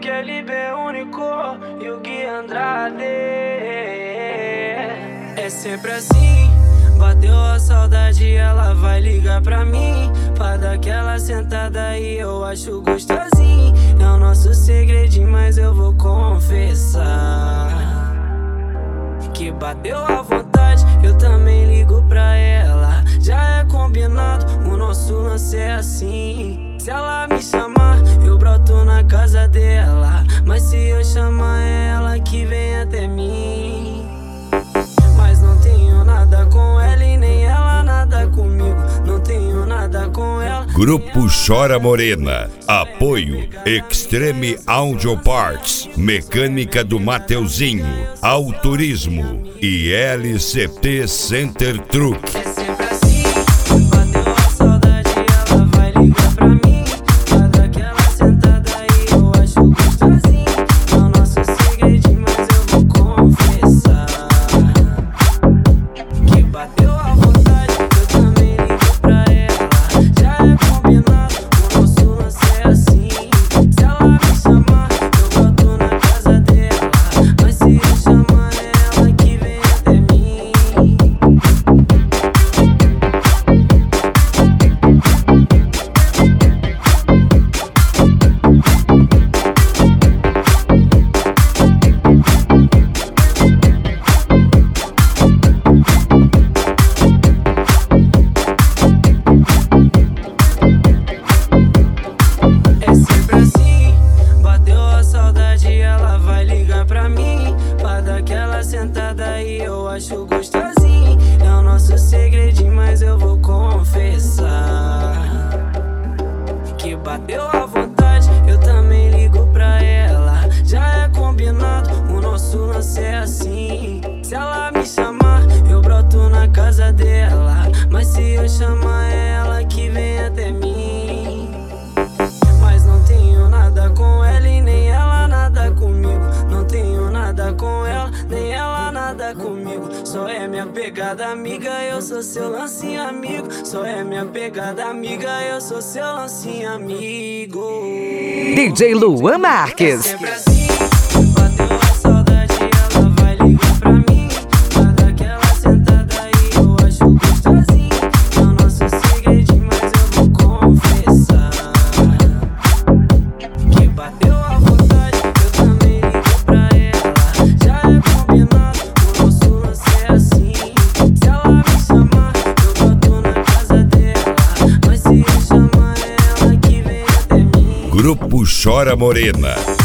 LB Único e o Gui Andrade. É sempre assim, bateu a saudade, ela vai ligar pra mim, pra dar aquela sentada aí, eu acho gostosinho. É o nosso segredinho, mas eu vou confessar que bateu a vontade, eu também ligo pra ela. Já é combinado, o nosso lance é assim. Se ela me chamar, eu broto na casa dela, mas se eu chamar ela que vem até mim. Mas não tenho nada com ela e nem ela nada comigo. Não tenho nada com ela. Grupo Chora Morena. Apoio Extreme Audio Parts, Mecânica do Mateuzinho, Autorismo e LCT Center Truck. É sempre assim, bateu a saudade, ela vai ligar pra mim, pra dar aquela sentada aí, eu acho gostosinho. É o nosso segredinho, mas eu vou confessar que bateu a vontade, eu também ligo pra ela. Já é combinado, o nosso lance é assim. Se ela me chamar, eu boto na casa dela, mas se eu chamar ela que vem até mim. É sempre assim, bateu a saudade, ela vai ligar pra mim, pra dar aquela sentada aí, eu acho gostosinho. É o nosso segredinho, mas eu vou confessar que bateu a vontade, eu também ligo pra ela. Já é combinado, o nosso lance é assim. Se ela me chamar, eu broto na casa dela, mas se eu chamar ela que vem até mim. Mas não tenho nada com ela e nem ela nada comigo. Não tenho nada com ela, nem ela nada comigo. Só é minha pegada amiga, eu sou seu lancinho amigo. Só é minha pegada amiga, eu sou seu lancinho amigo. DJ Luan Marques. É sempre assim, bateu a saudade, ela vai ligar pra mim, pra dar aquela sentada aí, eu acho gostosinho. É o nosso segredinho, mas eu vou confessar que bateu a vontade, eu também ligo pra ela. Já é combinado, o nosso lance é assim. Se ela me chamar, eu boto na casa dela, mas se eu chamar ela que vem até mim. Grupo Chora Morena.